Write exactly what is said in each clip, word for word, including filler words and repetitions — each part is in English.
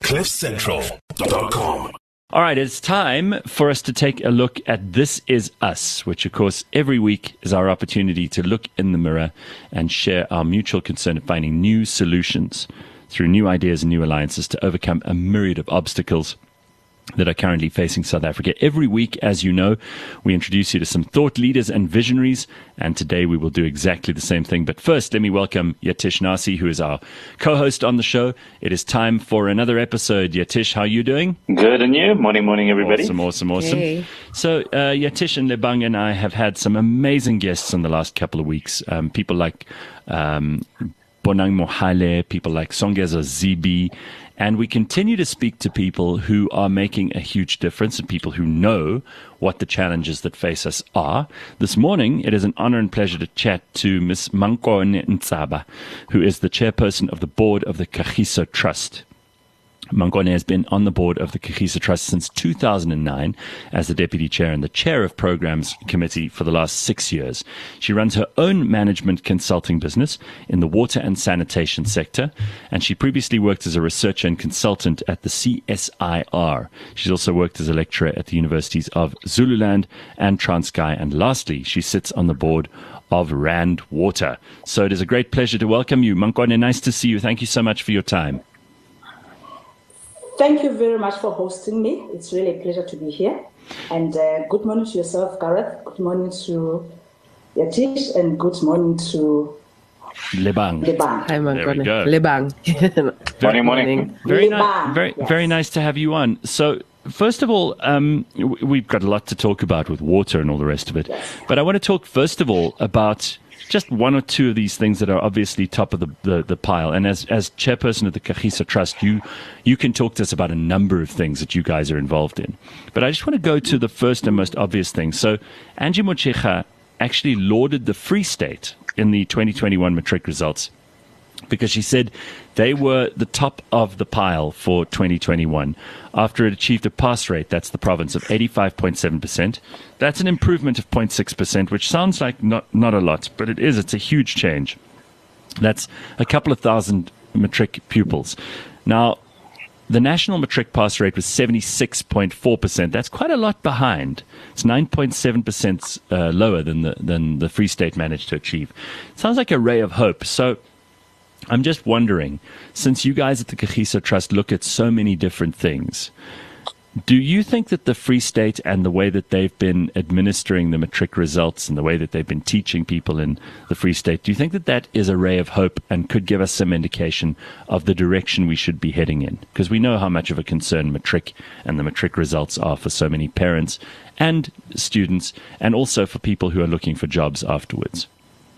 cliff central dot com. All right, it's time for us to take a look at This Is Us, which, of course, every week is our opportunity to look in the mirror and share our mutual concern of finding new solutions through new ideas and new alliances to overcome a myriad of obstacles that are currently facing South Africa. Every week, as you know, we introduce you to some thought leaders and visionaries, and today we will do exactly the same thing. But first, let me welcome Yatish Nasi, who is our co-host on the show. It is time for another episode. Yatish, how are you doing? Good, and you? Morning, morning, everybody. Awesome, awesome, awesome. Hey. So, uh, Yatish and Lebang and I have had some amazing guests in the last couple of weeks. Um, people like um, Bonang Mohale, people like Songeza Zibi, and we continue to speak to people who are making a huge difference and people who know what the challenges that face us are. This morning, it is an honor and pleasure to chat to Miss Mankone Ntsaba, who is the chairperson of the board of the Kagiso Trust. Mankone has been on the board of the Kagiso Trust since two thousand nine as the deputy chair and the chair of programs committee for the last six years. She runs her own management consulting business in the water and sanitation sector, and she previously worked as a researcher and consultant at the C S I R. She's also worked as a lecturer at the universities of Zululand and Transkei, and lastly, she sits on the board of Rand Water. So it is a great pleasure to welcome you. Mankone, nice to see you. Thank you so much for your time. Thank you very much for hosting me. It's really a pleasure to be here. And uh, good morning to yourself, Gareth. Good morning to Yatish, and good morning to Lebang. Lebang. Hi, There we Mankone. go. Lebang. Morning, morning. Very Lebang, nice. Very, yes. very nice to have you on. So, first of all, um, w- we've got a lot to talk about with water and all the rest of it. Yes. But I want to talk first of all about just one or two of these things that are obviously top of the, the, the pile. And as as chairperson of the Kagiso Trust, you you can talk to us about a number of things that you guys are involved in. But I just want to go to the first and most obvious thing. So, Angie Motshekga actually lauded the Free State in the twenty twenty-one matric results, because she said they were the top of the pile for twenty twenty-one after it achieved a pass rate, that's the province, of eighty-five point seven percent. That's an improvement of zero point six percent, which sounds like not, not a lot, but it is. It's a huge change. That's a couple of thousand matric pupils. Now, the national matric pass rate was seventy-six point four percent. That's quite a lot behind. It's nine point seven percent uh, lower than the, than the Free State managed to achieve. Sounds like a ray of hope. So, I'm just wondering, since you guys at the Kagiso Trust look at so many different things, do you think that the Free State and the way that they've been administering the matric results and the way that they've been teaching people in the Free State, do you think that that is a ray of hope and could give us some indication of the direction we should be heading in? Because we know how much of a concern matric and the matric results are for so many parents and students, and also for people who are looking for jobs afterwards.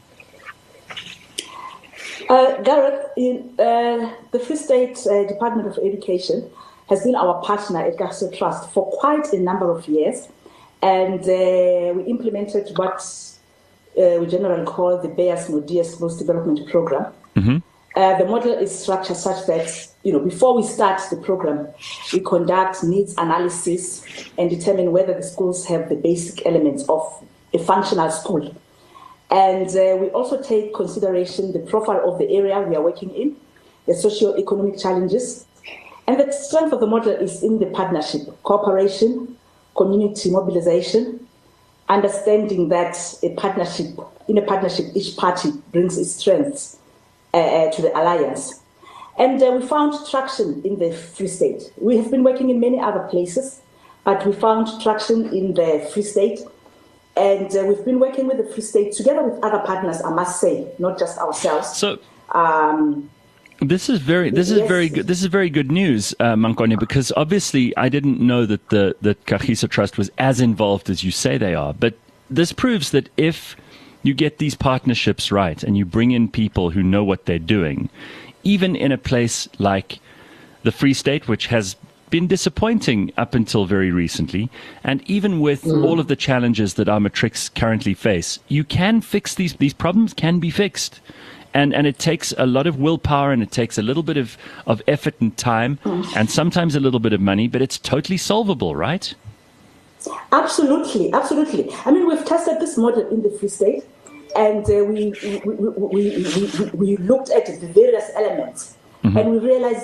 Uh, Gareth, in, uh, the Free State uh, Department of Education has been our partner at Kagiso Trust for quite a number of years, and uh, we implemented what uh, we generally call the B E A S Modias Growth Development Program. Mm-hmm. Uh, the model is structured such that, you know, before we start the program, we conduct needs analysis and determine whether the schools have the basic elements of a functional school. And uh, we also take consideration the profile of the area we are working in, the socio-economic challenges. And the strength of the model is in the partnership, cooperation, community mobilization, understanding that a partnership, in a partnership, each party brings its strengths uh, uh, to the alliance. And uh, we found traction in the Free State. We have been working in many other places, but we found traction in the Free State. And uh, we've been working with the Free State together with other partners, I must say, not just ourselves. So, um, this is very, this is yes. very good. This is very good news, uh, Mankone, because obviously I didn't know that the that Kagiso Trust was as involved as you say they are. But this proves that if you get these partnerships right and you bring in people who know what they're doing, even in a place like the Free State, which has been disappointing up until very recently, and even with mm. all of the challenges that our matrics currently face, you can fix these these problems can be fixed, and and it takes a lot of willpower, and it takes a little bit of of effort and time, mm. and sometimes a little bit of money, but it's totally solvable, right? Absolutely, absolutely. I mean, we've tested this model in the Free State, and uh, we, we, we, we, we, we we looked at the various elements, mm-hmm. and we realized that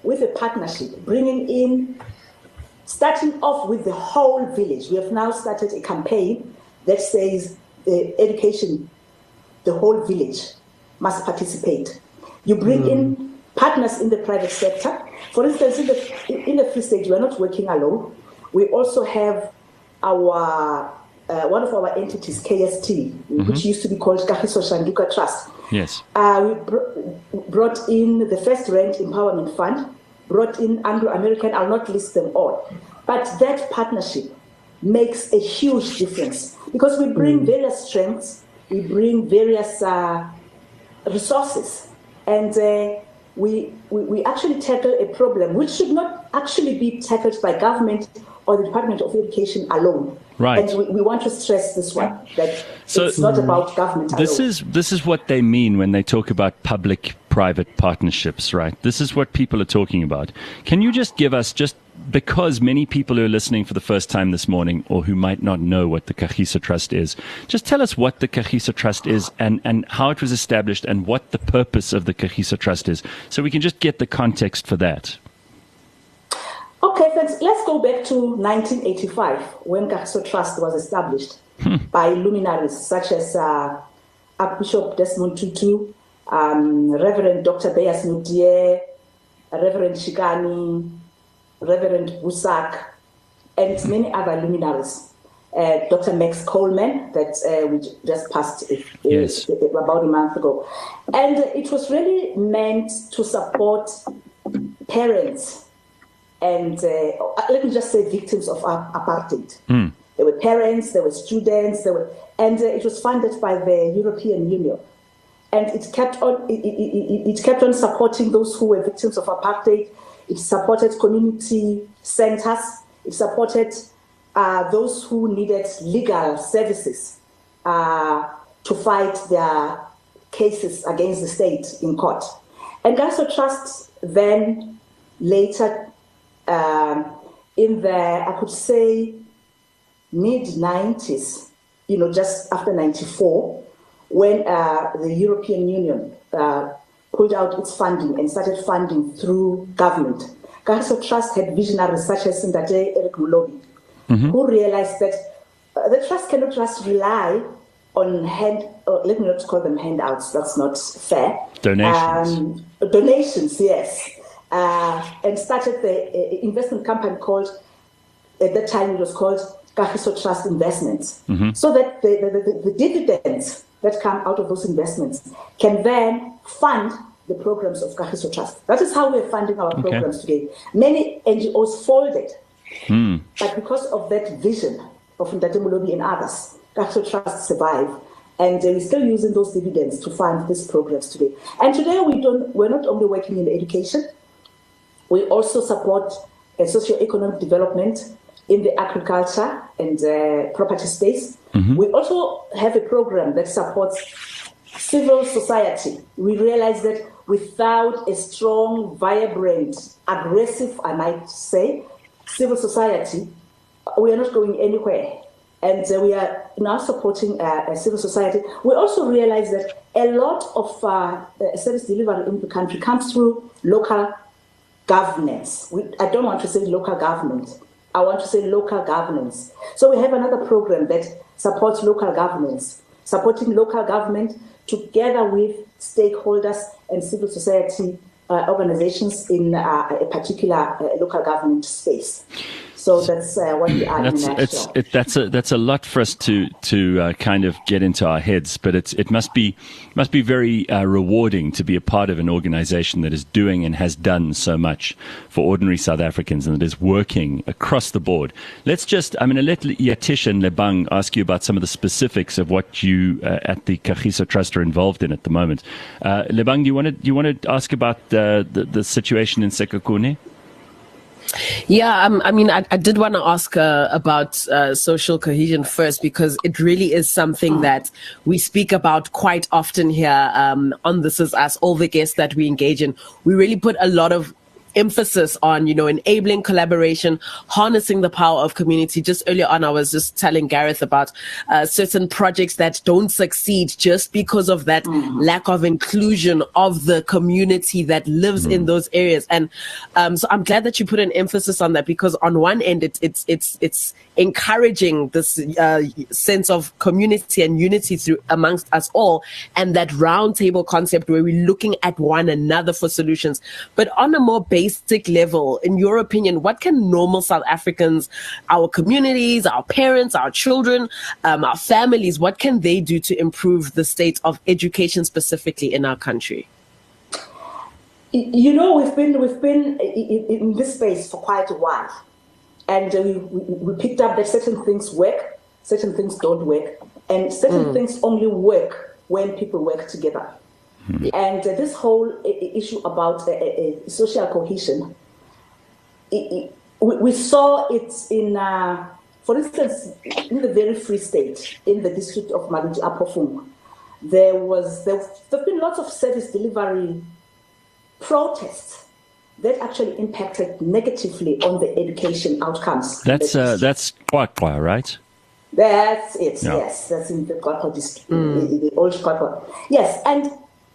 with a partnership, bringing in, starting off with the whole village. We have now started a campaign that says uh, education, the whole village must participate. You bring mm. in partners in the private sector. For instance, in the, in the Free State, we are not working alone. We also have our uh, one of our entities, K S T, mm-hmm. which used to be called Kagiso Shanduka Trust. Yes. Uh, we br- brought in the First Rand Empowerment Fund, brought in Anglo-American, I'll not list them all. But that partnership makes a huge difference because we bring mm. various strengths, we bring various uh, resources, and uh, we, we we actually tackle a problem which should not actually be tackled by government or the Department of Education alone. Right. And we, we want to stress this one, that so, it's not about government alone. This is, this is what they mean when they talk about public-private partnerships, right? This is what people are talking about. Can you just give us, just because many people who are listening for the first time this morning or who might not know what the Kagiso Trust is, just tell us what the Kagiso Trust is and, and how it was established and what the purpose of the Kagiso Trust is, so we can just get the context for that. Okay, thanks. Let's go back to nineteen eighty-five when Kagiso Trust was established hmm. by luminaries such as uh, Archbishop Desmond Tutu, um, Reverend Doctor Beyers Nudier, Reverend Shikani, Reverend Busak, and many other luminaries. Uh, Doctor Max Coleman, that uh, we just passed uh, yes. uh, about a month ago. And it was really meant to support parents and, uh, let me just say, victims of apartheid. Mm. There were parents, there were students, there were, and uh, it was funded by the European Union. And it kept on, it, it, it, it kept on supporting those who were victims of apartheid. It supported community centers. It supported uh, those who needed legal services uh, to fight their cases against the state in court. And Kagiso Trust then later, um, in the, I could say, mid nineties, you know, just after ninety-four, when uh, the European Union uh, pulled out its funding and started funding through government. Kagiso Trust had visionaries such as Ndate Eric Mulobi, mm-hmm. who realized that uh, the trust cannot just rely on hand, uh, let me not call them handouts, that's not fair. Donations. Um, donations, yes. Uh, and started the uh, investment company called, at that time it was called Kagiso Trust Investments, mm-hmm. so that the, the, the, the dividends that come out of those investments can then fund the programs of Kagiso Trust. That is how we're funding our okay. programs today. Many N G Os folded, mm. but because of that vision of Ndate Mulobi and others, Kagiso Trust survived, and uh, we're still using those dividends to fund these programs today. And today we don't, we're not only working in education, we also support uh, socio-economic development in the agriculture and uh, property space. Mm-hmm. We also have a program that supports civil society. We realize that without a strong, vibrant, aggressive, I might say, civil society, we are not going anywhere. And uh, we are now supporting uh, a civil society. We also realize that a lot of uh, service delivery in the country comes through local governance. We, I don't want to say local government. I want to say local governance. So we have another program that supports local governance, supporting local government together with stakeholders and civil society uh, organizations in uh, a particular uh, local government space. So that's uh, what we are that's, in a it's, it, that's a that's a lot for us to to uh, kind of get into our heads, but it's it must be must be very uh, rewarding to be a part of an organization that is doing and has done so much for ordinary South Africans and that is working across the board. Let's just I'm going to let Yatish and Lebang ask you about some of the specifics of what you uh, at the Kagiso Trust are involved in at the moment. Uh, Lebang, do you want to do you want to ask about uh, the the situation in Sekhukhune? Yeah, um, I mean, I, I did want to ask uh, about uh, social cohesion first, because it really is something that we speak about quite often here um, on This Is Us. All the guests that we engage in, we really put a lot of emphasis on, you know, enabling collaboration, harnessing the power of community. Just earlier on, I was just telling Gareth about uh, certain projects that don't succeed just because of that mm-hmm. lack of inclusion of the community that lives mm-hmm. in those areas. And um, so I'm glad that you put an emphasis on that, because on one end, it's it's it's it's encouraging this uh, sense of community and unity through amongst us all, and that round table concept where we're looking at one another for solutions. But on a more basic level, in your opinion, what can normal South Africans, our communities, our parents, our children, um, our families, what can they do to improve the state of education specifically in our country? You know, we've been we've been in this space for quite a while, and we, we picked up that certain things work, certain things don't work, and certain mm. things only work when people work together. Mm. And uh, this whole issue about uh, uh, social cohesion, it, it, we, we saw it in, uh, for instance, in the very Free State, in the district of Maluti Apofung, there was there have been lots of service delivery protests that actually impacted negatively on the education outcomes. That's uh, that's Qwaqwa, right? That's it. Yeah. Yes, that's in the Qwaqwa district, mm. the old Qwaqwa. Yes, and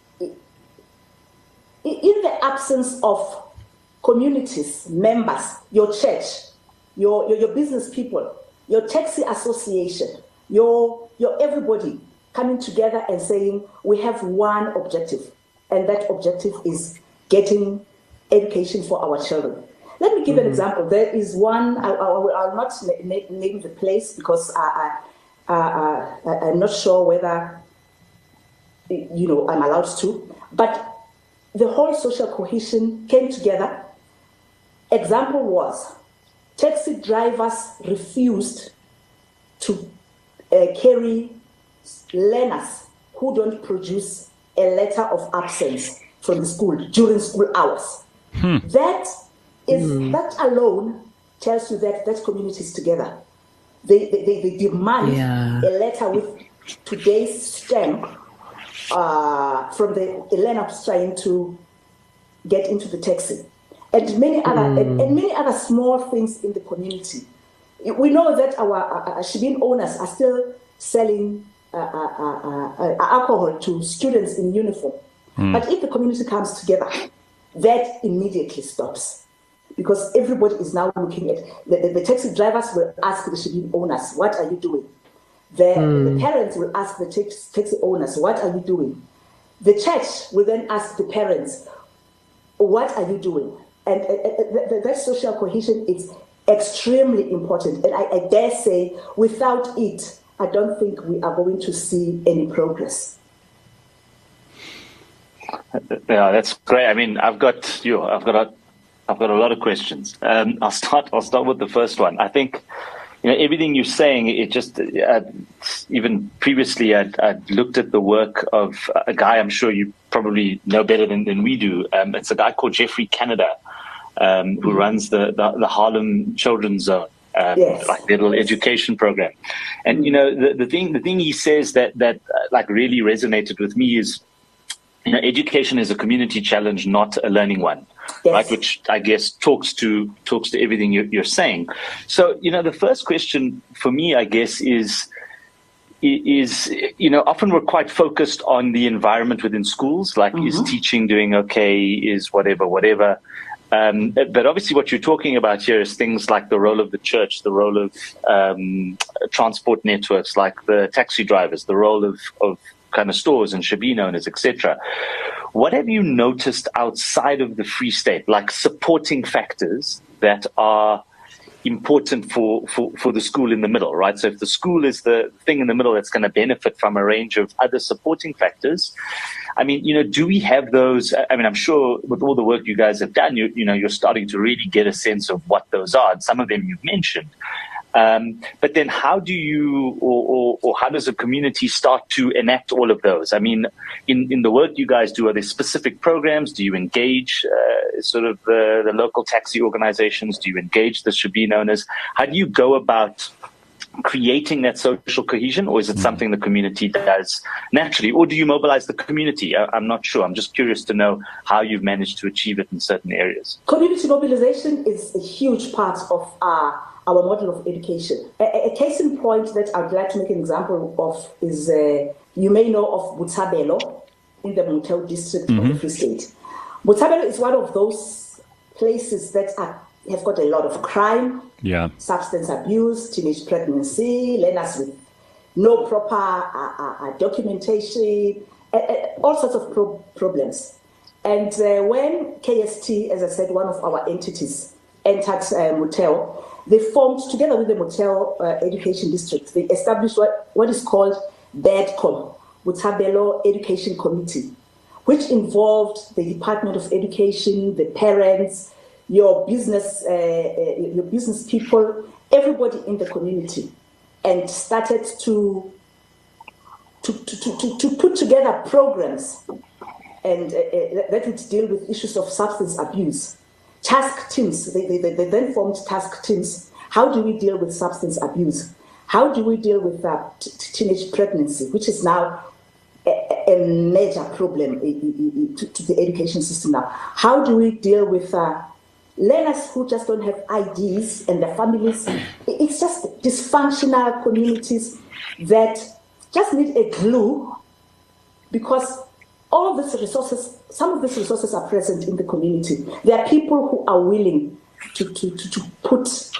in the absence of communities, members, your church, your, your your business people, your taxi association, your your everybody coming together and saying we have one objective, and that objective is getting education for our children. Let me give mm-hmm. an example. There is one, I, I, I'll not name the place because I, I, I, I, I'm not sure whether, you know, I'm allowed to, but the whole social cohesion came together. Example was, taxi drivers refused to uh, carry learners who don't produce a letter of absence from the school during school hours. Hmm. That is mm. that alone tells you that that community is together. They they, they, they demand yeah. a letter with today's stamp uh, from the learner who's trying to get into the taxi, and many other mm. and, and many other small things in the community. We know that our uh, Shebeen owners are still selling uh, uh, uh, uh, alcohol to students in uniform. Mm. But if the community comes together, that immediately stops, because everybody is now looking at the, the, the taxi drivers will ask the Shebeen owners, "What are you doing?" The, mm. the parents will ask the taxi, taxi owners, "What are you doing?" The church will then ask the parents, "What are you doing?" And uh, uh, that, that social cohesion is extremely important. And I, I dare say, without it, I don't think we are going to see any progress. Yeah, that's great. I mean, I've got you. I've got a, I've got a lot of questions. Um, I'll start. I'll start with the first one. I think, you know, everything you're saying. It just uh, even previously, I'd, I'd looked at the work of a guy. I'm sure you probably know better than, than we do. Um, it's a guy called Jeffrey Canada, um, who mm-hmm. runs the, the the Harlem Children's Zone. Um, yes. Like their little education program, and you know the, the thing the thing he says that that uh, like really resonated with me is, you know, education is a community challenge, not a learning one, yes. right? Which I guess talks to talks to everything you're, you're saying. So, you know, the first question for me, I guess, is is you know, often we're quite focused on the environment within schools, like mm-hmm. is teaching doing okay, is whatever, whatever. Um, but obviously, what you're talking about here is things like the role of the church, the role of um, transport networks, like the taxi drivers, the role of of kind of stores and Shebeen owners, et cetera. What have you noticed outside of the Free State, like supporting factors that are important for, for, for the school in the middle, right? So if the school is the thing in the middle that's going to benefit from a range of other supporting factors, I mean, you know, do we have those? I mean, I'm sure with all the work you guys have done, you, you know, you're starting to really get a sense of what those are. And some of them you've mentioned. Um, but then how do you, or, or, or how does a community start to enact all of those? I mean, in, in the work you guys do, are there specific programs? Do you engage uh, sort of the, the local taxi organizations? Do you engage the Shebeen owners? How do you go about creating that social cohesion, or is it mm. something the community does naturally, or do you mobilize the community? I, I'm not sure. I'm just curious to know how you've managed to achieve it in certain areas. Community mobilization is a huge part of our, our model of education. A, a case in point that I'd like to make an example of is, uh, you may know of Botshabelo in the Motheo district mm-hmm. of the Free State. Botshabelo is one of those places that are, have got a lot of crime, yeah, substance abuse, teenage pregnancy, learners with no proper uh, uh, documentation, uh, uh, all sorts of pro- problems. And uh, when K S T, as I said, one of our entities, entered uh, Motheo, they formed, together with the Motheo uh, Education District, they established what, what is called BEDCOM, Botshabelo Education Committee, which involved the Department of Education, the parents, your business, uh, uh, your business people, everybody in the community, and started to to to to, to put together programs and uh, uh, that would deal with issues of substance abuse. Task teams. They, they, they then formed task teams. How do we deal with substance abuse? How do we deal with uh, t- teenage pregnancy, which is now a, a major problem to, to the education system now? How do we deal with uh, learners who just don't have I Ds and their families? It's just dysfunctional communities that just need a glue, because all of these resources, some of these resources are present in the community. There are people who are willing to, to, to, to put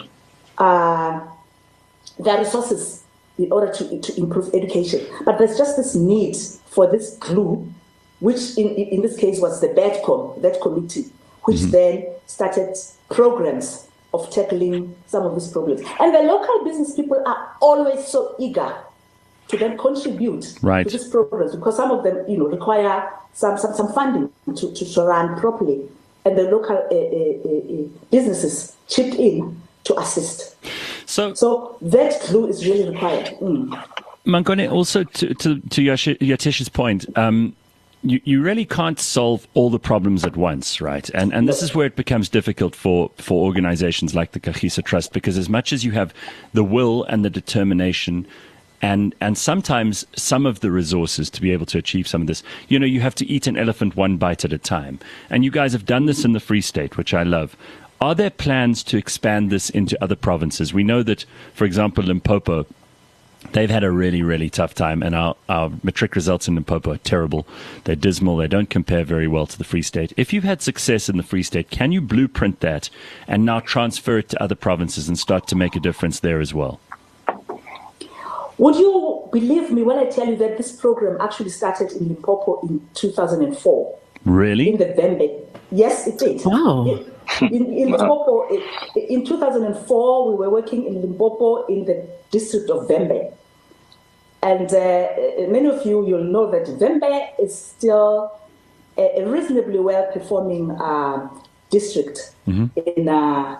uh, their resources in order to, to improve education. But there's just this need for this glue, which in, in this case was the BEDCOM, that committee, which mm-hmm. then started programs of tackling some of these problems. And the local business people are always so eager to then contribute right. to these programs, because some of them, you know, require some some, some funding to, to, to run properly, and the local uh, uh, uh, businesses chip in to assist. So, so that glue is really required. Mm. Mangone, also to to, to Yatesh's point, um, you, you really can't solve all the problems at once, right? And and this is where it becomes difficult for, for organizations like the Kagiso Trust, because as much as you have the will and the determination and and sometimes some of the resources to be able to achieve some of this, you know, you have to eat an elephant one bite at a time. And you guys have done this in the Free State, which I love. Are there plans to expand this into other provinces? We know that, for example, Limpopo, they've had a really, really tough time, and our, our matric results in Limpopo are terrible. They're dismal. They don't compare very well to the Free State. If you've had success in the Free State, can you blueprint that and now transfer it to other provinces and start to make a difference there as well? Would you believe me when I tell you that this program actually started in Limpopo in two thousand four? Really? In the Vembe. Yes, it did. Wow. In, in, in Limpopo, in two thousand four, we were working in Limpopo in the district of Vembe. And uh, many of you, you'll know that Vembe is still a, a reasonably well-performing uh, district mm-hmm. in uh,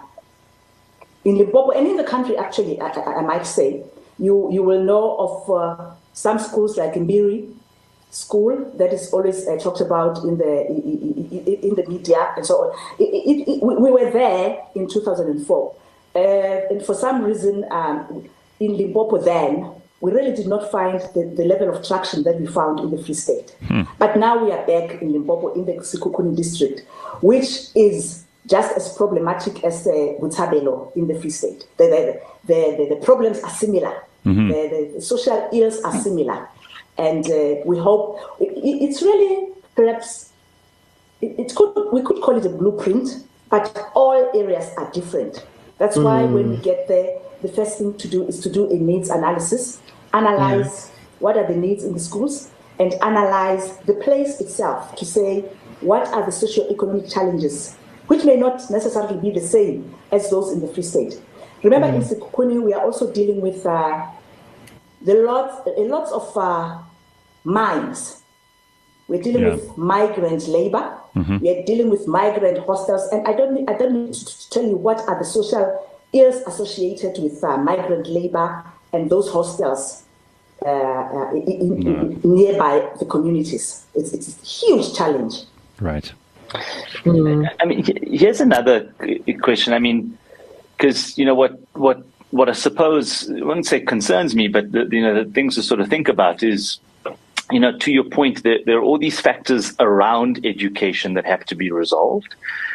in Limpopo and in the country, actually, I, I, I might say. You you will know of uh, some schools like Mbiri School that is always uh, talked about in the in, in the media and so on. It, it, it, we were there in two thousand four, uh, and for some reason um, in Limpopo then we really did not find the, the level of traction that we found in the Free State. Hmm. But now we are back in Limpopo in the Sekhukhune district, which is just as problematic as uh, Botshabelo in the Free State. The the, the, the, the problems are similar. Mm-hmm. The, the social ills are similar. And uh, we hope it, it's really perhaps it, it could we could call it a blueprint, but all areas are different. That's mm. why when we get there, the first thing to do is to do a needs analysis, analyze yeah. what are the needs in the schools, and analyze the place itself to say what are the socio-economic challenges, which may not necessarily be the same as those in the Free State. Remember, mm. in Sekhukhune, we are also dealing with uh, the lots, a lot of uh, mines. We're dealing yeah. with migrant labor. Mm-hmm. We are dealing with migrant hostels, and I don't need, I don't need to tell you what are the social ills associated with uh, migrant labor and those hostels uh, uh, in, in, yeah. in nearby the communities. It's, it's a huge challenge. Right. Mm. I mean, here's another question. I mean, because you know what what what I suppose, I wouldn't say concerns me, but the, you know, the things to sort of think about is, you know, to your point, there, there are all these factors around education that have to be resolved.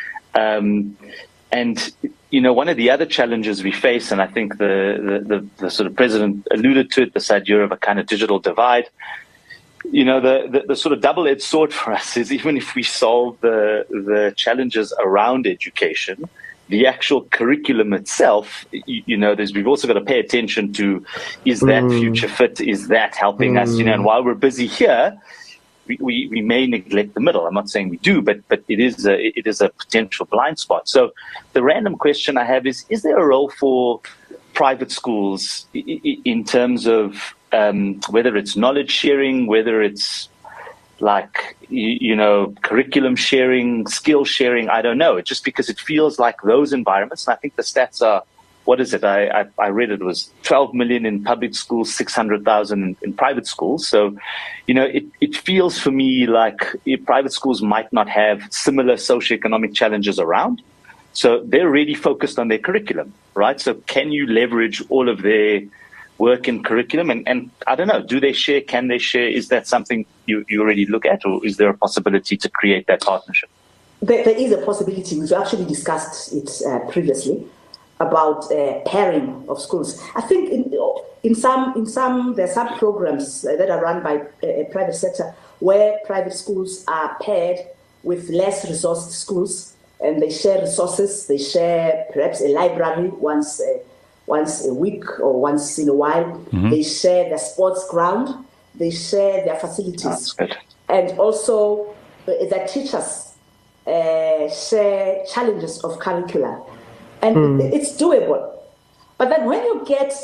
Um, and, you know, one of the other challenges we face, and I think the, the, the, the sort of president alluded to it, this idea of a kind of digital divide, you know, the, the, the sort of double-edged sword for us is even if we solve the, the challenges around education, the actual curriculum itself, you, you know, there's, we've also got to pay attention to, is that mm. future fit? Is that helping mm. us? You know, and while we're busy here, we, we, we may neglect the middle. I'm not saying we do, but but it is a, it is a potential blind spot. So the random question I have is, is there a role for private schools in terms of um, whether it's knowledge sharing, whether it's like, you, you know, curriculum sharing, skill sharing, I don't know. It's just because it feels like those environments, and I think the stats are, what is it? I, I, I read it was twelve million in public schools, six hundred thousand in, in private schools. So, you know, it, it feels for me like private schools might not have similar socioeconomic challenges around. So they're really focused on their curriculum, right? So can you leverage all of their work in curriculum? And, and I don't know, do they share? Can they share? Is that something you, you already look at, or is there a possibility to create that partnership? There, there is a possibility. We've actually discussed it uh, previously about uh, pairing of schools. I think in, in some in some there are some programs uh, that are run by a, a private sector where private schools are paired with less resourced schools, and they share resources. They share perhaps a library once uh, once a week or once in a while. Mm-hmm. They share their sports ground. They share their facilities, and also uh, their teachers uh, share challenges of curricula. And mm. it's doable. But then when you get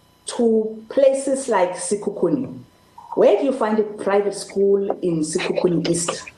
to places like Sekhukhune, where do you find a private school in Sekhukhune East?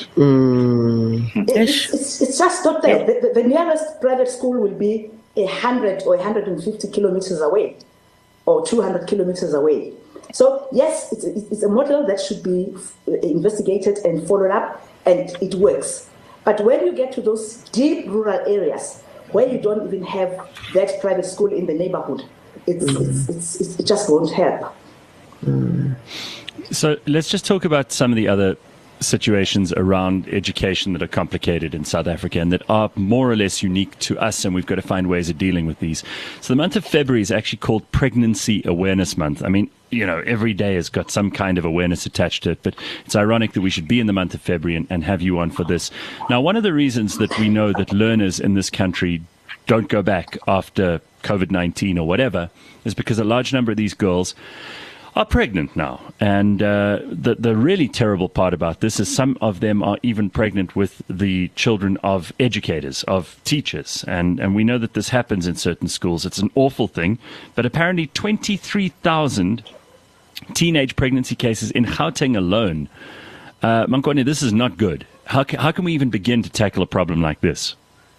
Mm. It, it's, it's, it's just not there. The, the, the nearest private school will be one hundred or one hundred fifty kilometers away, or two hundred kilometers away. So yes, it's a, it's a model that should be investigated and followed up, and it works. But when you get to those deep rural areas, where you don't even have that private school in the neighborhood, it's, mm. it's, it's, it just won't help. Mm. So let's just talk about some of the other situations around education that are complicated in South Africa and that are more or less unique to us, and we've got to find ways of dealing with these. So the month of February is actually called Pregnancy Awareness Month. I mean, you know, every day has got some kind of awareness attached to it, but it's ironic that we should be in the month of February and, and have you on for this. Now, one of the reasons that we know that learners in this country don't go back after COVID nineteen or whatever is because a large number of these girls are pregnant now. And uh, the, the really terrible part about this is some of them are even pregnant with the children of educators, of teachers. And, and we know that this happens in certain schools. It's an awful thing. But apparently twenty-three thousand teenage pregnancy cases in Gauteng alone. Uh, Mankwane, this is not good. How can, how can we even begin to tackle a problem like this?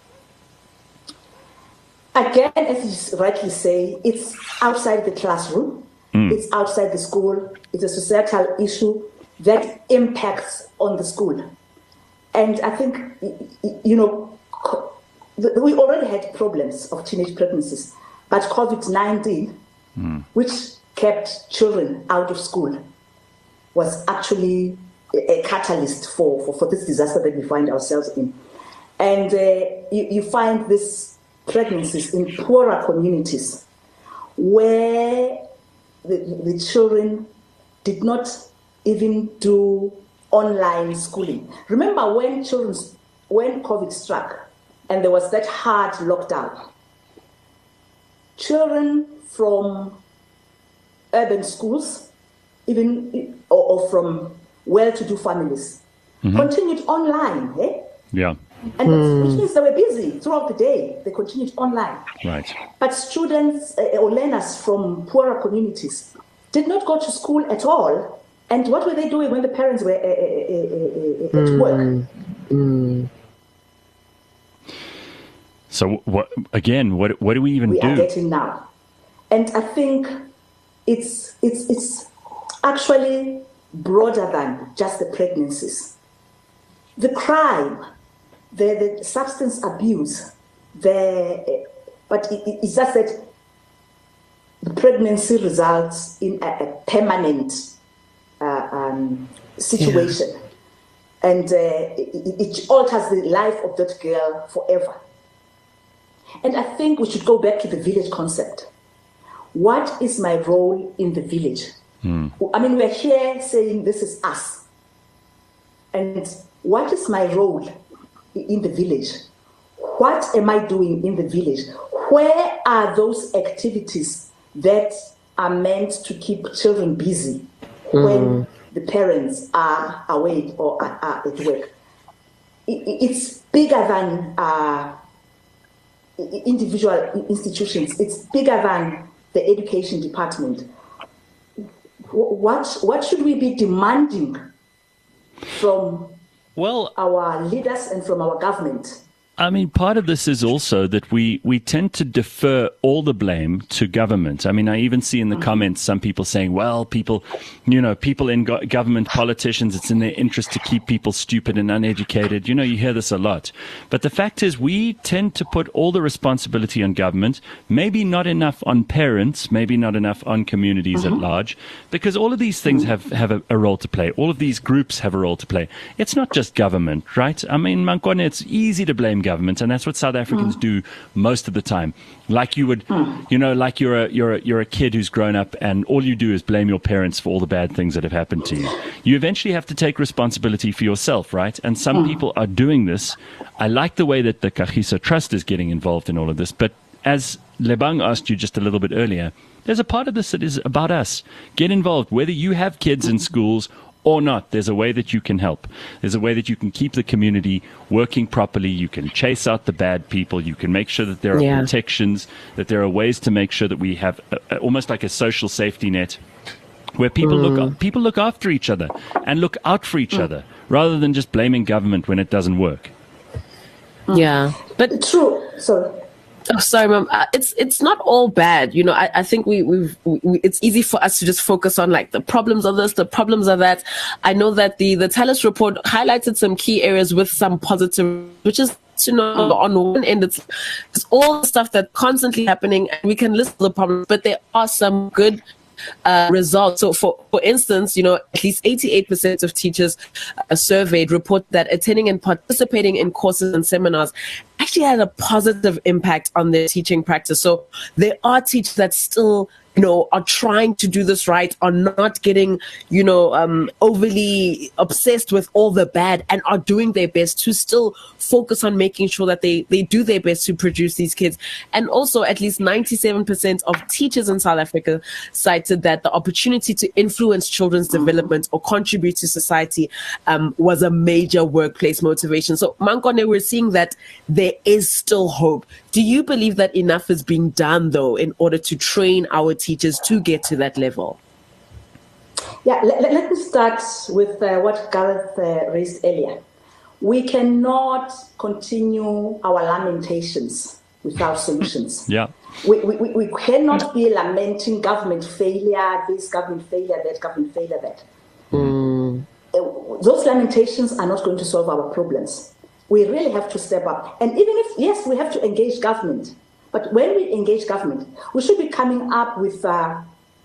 Again, as you rightly say, it's outside the classroom. Mm. It's outside the school. It's a societal issue that impacts on the school. And I think, you know, we already had problems of teenage pregnancies, but COVID nineteen, mm. which kept children out of school, was actually a catalyst for, for, for this disaster that we find ourselves in. And uh, you, you find these pregnancies in poorer communities where the, the children did not even do online schooling. Remember when children, when COVID struck and there was that hard lockdown, children from urban schools, even or, or from well-to-do families, mm-hmm. continued online. Eh? Yeah. And mm. which means they were busy throughout the day. They continued online. Right. But students uh, or learners from poorer communities did not go to school at all. And what were they doing when the parents were uh, uh, uh, uh, at mm. work? Mm. So what again? What what do we even we do? We are getting now, and I think it's it's it's actually broader than just the pregnancies. The crime, the, the substance abuse, the but it, it's just that the pregnancy results in a, a permanent uh, um, situation. Yeah. And uh, it, it alters the life of that girl forever. And I think we should go back to the village concept. What is my role in the village? Mm. I mean, we're here saying this is us. And what is my role in the village? What am I doing in the village? Where are those activities that are meant to keep children busy mm. when the parents are away or are, are at work? It, it's bigger than uh, individual institutions. It's bigger than the education department. What what should we be demanding from well, our leaders and from our government? I mean, part of this is also that we, we tend to defer all the blame to government. I mean, I even see in the comments some people saying, well, people, you know, people in go- government, politicians, it's in their interest to keep people stupid and uneducated. You know, you hear this a lot. But the fact is we tend to put all the responsibility on government, maybe not enough on parents, maybe not enough on communities mm-hmm. at large, because all of these things have, have a, a role to play. All of these groups have a role to play. It's not just government, right? I mean, Mankwane, it's easy to blame government. Government, and that's what South Africans mm. do most of the time. Like you would, mm. you know, like you're a you're a, you're a kid who's grown up, and all you do is blame your parents for all the bad things that have happened to you. You eventually have to take responsibility for yourself, right? And some mm. people are doing this. I like the way that the Kagiso Trust is getting involved in all of this, but as Lebang asked you just a little bit earlier, there's a part of this that is about us. Get involved, whether you have kids in schools or not. There's a way that you can help. There's a way that you can keep the community working properly. You can chase out the bad people. You can make sure that there are yeah. protections, that there are ways to make sure that we have a, a, almost like a social safety net where people mm. look people look after each other and look out for each mm. other rather than just blaming government when it doesn't work. Yeah, but true. Sorry. Oh, sorry, Mom. Uh, it's it's not all bad, you know. I, I think we we've we, it's easy for us to just focus on like the problems of this, the problems of that. I know that the the Talis report highlighted some key areas with some positive, which is, you know, on one end it's, it's all the stuff that's constantly happening, and we can list the problems, but there are some good Uh, results. So, for for instance, you know, at least eighty-eight percent of teachers uh, surveyed report that attending and participating in courses and seminars actually had a positive impact on their teaching practice. So there are teachers that still, you know, are trying to do this right, are not getting, you know, um, overly obsessed with all the bad, and are doing their best to still focus on making sure that they, they do their best to produce these kids. And also at least ninety-seven percent of teachers in South Africa cited that the opportunity to influence children's development or contribute to society um, was a major workplace motivation. So, Mankwane, we're seeing that there is still hope. Do you believe that enough is being done, though, in order to train our teachers to get to that level? Yeah, let, let me start with uh, what Gareth uh, raised earlier. We cannot continue our lamentations without solutions. Yeah. We, we, we cannot be lamenting government failure, this government failure, that government failure, that. Mm. Uh, those lamentations are not going to solve our problems. We really have to step up. And even if, yes, we have to engage government, but when we engage government, we should be coming up with uh,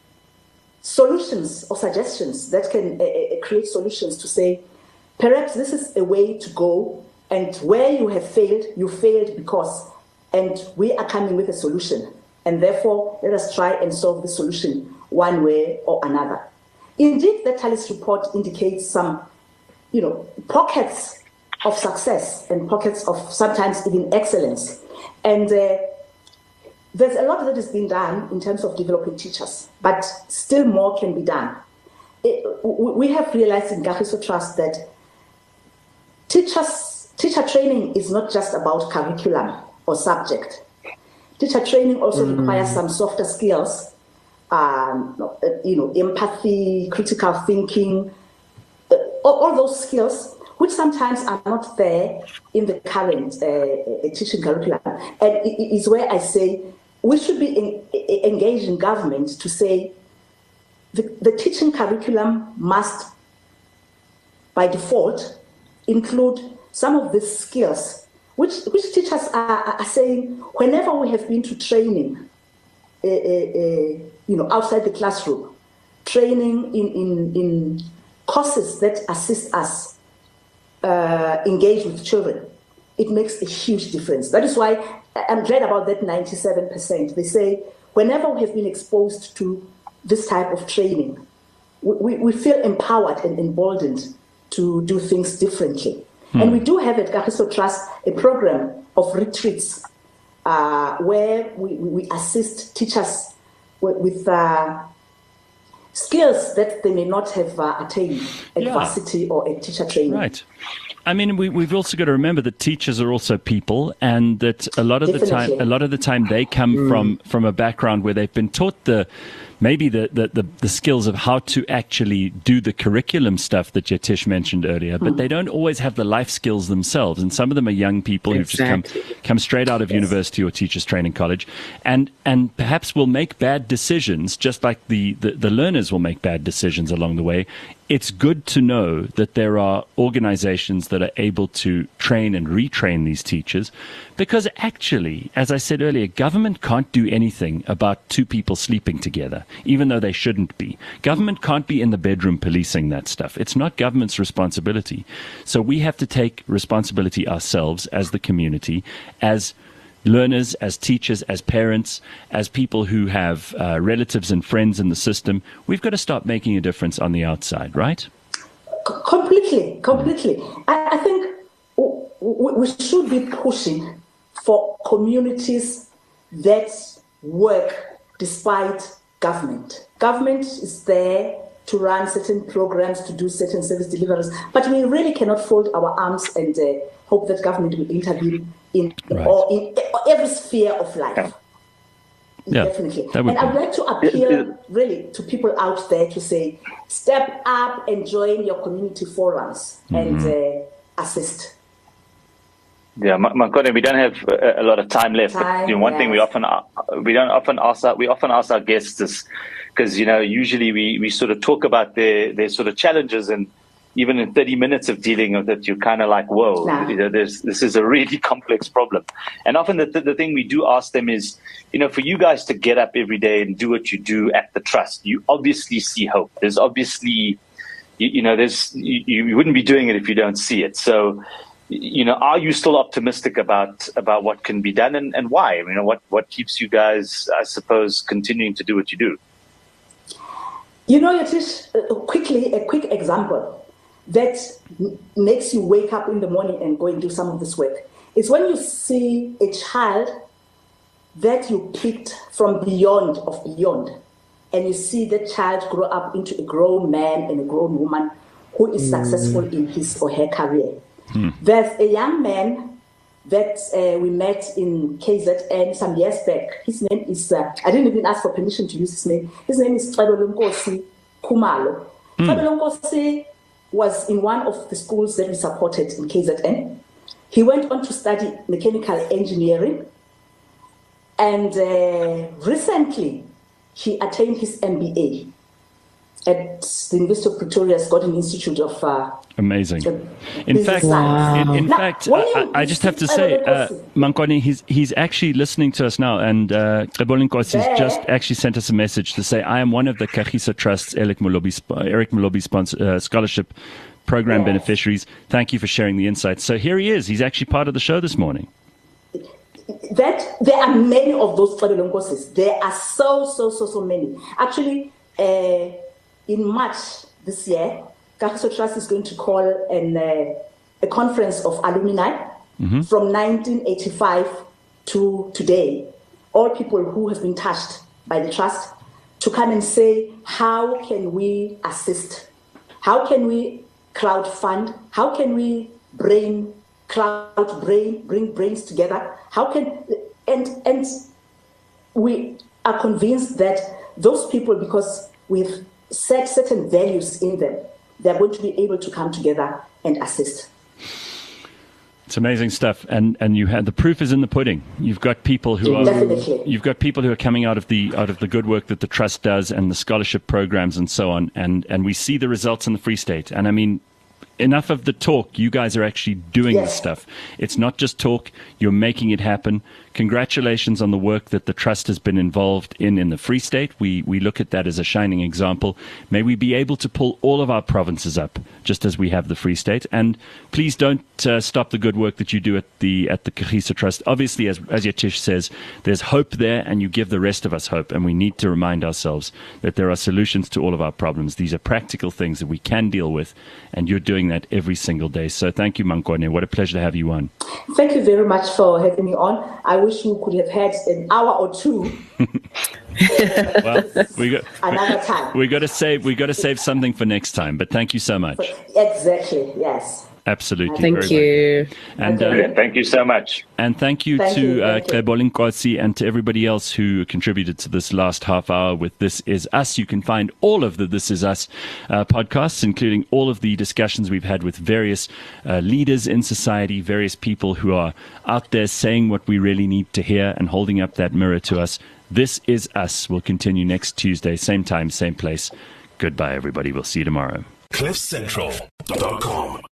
solutions or suggestions that can uh, uh, create solutions to say, perhaps this is a way to go, and where you have failed, you failed because, and we are coming with a solution. And therefore, let us try and solve the solution one way or another. Indeed, the Talis report indicates some, you know, pockets of success and pockets of sometimes even excellence. And uh, there's a lot that has been done in terms of developing teachers, but still more can be done. It, we have realized in Kagiso Trust that teachers, teacher training is not just about curriculum or subject. Teacher training also mm. requires some softer skills, um, you know, empathy, critical thinking, uh, all, all those skills which sometimes are not there in the current uh, teaching curriculum. And it is where I say we should be in, engaged in government to say the, the teaching curriculum must, by default, include some of these skills, which, which teachers are, are saying, whenever we have been to training, uh, uh, uh, you know, outside the classroom, training in, in, in courses that assist us uh, engage with children, it makes a huge difference. That is why I'm glad about that ninety-seven percent. They say whenever we have been exposed to this type of training, we, we feel empowered and emboldened to do things differently. Hmm. And we do have at Kagiso Trust a program of retreats uh, where we, we assist teachers with, with uh, skills that they may not have uh, attained at Yeah. varsity or at teacher training. Right. I mean, we, we've also got to remember that teachers are also people, and that a lot of the time, Definitely. a lot of the time, they come Mm. from from a background where they've been taught the maybe the, the, the, the skills of how to actually do the curriculum stuff that Yatish mentioned earlier, but they don't always have the life skills themselves. And some of them are young people who've just come come straight out of university or teachers training college, and and perhaps will make bad decisions, just like the, the, the learners will make bad decisions along the way. It's good to know that there are organizations that are able to train and retrain these teachers, because actually, as I said earlier, government can't do anything about two people sleeping together, even though they shouldn't be. Government can't be in the bedroom policing that stuff. It's not government's responsibility. So we have to take responsibility ourselves as the community, as learners, as teachers, as parents, as people who have uh, relatives and friends in the system. We've got to start making a difference on the outside, right? C- completely, completely. I, I think w- w- we should be pushing for communities that work despite government. Government is there to run certain programs, to do certain service deliveries, but we really cannot fold our arms and uh, hope that government will intervene in, Right. or in every sphere of life. Yeah, Definitely. that would And I'd be- like to appeal really to people out there to say, step up and join your community forums and uh, assist. Yeah, Ma- Makone, we don't have a, a lot of time left. but, Time, you know, one thing we yes. often a- we don't often ask our, we often ask our guests is because you know usually we, we sort of talk about their their sort of challenges, and even in thirty minutes of dealing with it, you're kind of like, whoa, Nah. you know, there's this is a really complex problem. And often the, the the thing we do ask them is, you know, for you guys to get up every day and do what you do at the trust, you obviously see hope. There's obviously, you, you know, there's you, you wouldn't be doing it if you don't see it. So. You know, are you still optimistic about about what can be done, and, and why? You know, what, what keeps you guys, I suppose, continuing to do what you do? You know, Yatish, uh, quickly, a quick example that m- makes you wake up in the morning and go and do some of this work is when you see a child that you picked from beyond of beyond, and you see that child grow up into a grown man and a grown woman who is successful in his or her career. Hmm. There's a young man that uh, we met in K Z N some years back. His name is, uh, I didn't even ask for permission to use his name. His name is Nkosi Kumalo. Mm. Nkosi was in one of the schools that we supported in K Z N. He went on to study mechanical engineering. And uh, recently, he attained his M B A at the University of Pretoria's Gordon Institute of uh, Amazing. uh, In Business fact, Science. in, in Now, fact, when I, you I just have to see say, uh, Nkosi- Mankoni, he's he's actually listening to us now, and uh, Xebonile Nkosi has There. just actually sent us a message to say, I am one of the Kagiso Trust's Eric Molobi, sp- Eric Molobi sponsor, uh, scholarship program Yes. beneficiaries. Thank you for sharing the insights. So here he is. He's actually part of the show this morning. that there are many of those Fabulous courses. There are so, so, so, so many. Actually, uh, in March this year, Kagiso Trust is going to call an, uh, a conference of alumni mm-hmm. from nineteen eighty-five to today. All people who have been touched by the trust to come and say, how can we assist? How can we crowdfund? How can we brain crowd brain bring brains together? How can and and we are convinced that those people, because we've set certain values in them, they're going to be able to come together and assist. It's amazing stuff, and and you had the proof is in the pudding. You've got people who are Definitely. you've got people who are coming out of the out of the good work that the trust does and the scholarship programs and so on, and and we see the results in the Free State. And I mean, enough of the talk. You guys are actually doing Yes. the stuff. It's not just talk. You're making it happen. congratulations on the work that the Trust has been involved in in the Free State. We, we look at that as a shining example. May we be able to pull all of our provinces up, just as we have the Free State. And please don't uh, stop the good work that you do at the at the Kagiso Trust. Obviously, as, as Yatish says, there's hope there, and you give the rest of us hope. And we need to remind ourselves that there are solutions to all of our problems. These are practical things that we can deal with, and you're doing that every single day. So thank you, Mankwane. What a pleasure to have you on. Thank you very much for having me on. I wish you could have had an hour or two. Well, we got another time. We got to save. We got to save something for next time. But thank you so much. Exactly. Yes. Absolutely. Thank very you. much. And Okay, uh, thank you so much. and thank you Thank to you, uh, thank you. Klebo Linkosi and to everybody else who contributed to this last half hour with This Is Us. You can find all of the This Is Us uh, podcasts, including all of the discussions we've had with various uh, leaders in society, various people who are out there saying what we really need to hear and holding up that mirror to us. This Is Us will continue next Tuesday, same time, same place. Goodbye, everybody. We'll see you tomorrow. cliff central dot com